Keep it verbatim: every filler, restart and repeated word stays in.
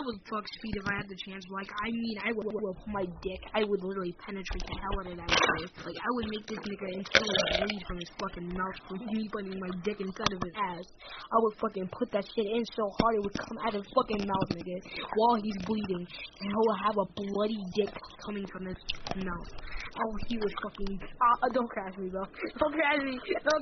would fuck Speed if I had the chance. Like, I mean, I would with my dick. I would literally penetrate the hell out of that guy. Like, I would make this nigga internally bleed from his fucking mouth from me putting my dick inside of his ass. I would fucking put that shit in so hard it would come out of his fucking mouth, nigga, while he's bleeding. And he would have a bloody dick coming from his mouth. Oh, he was fucking... Uh, don't crash me, bro. Don't crash me. Don't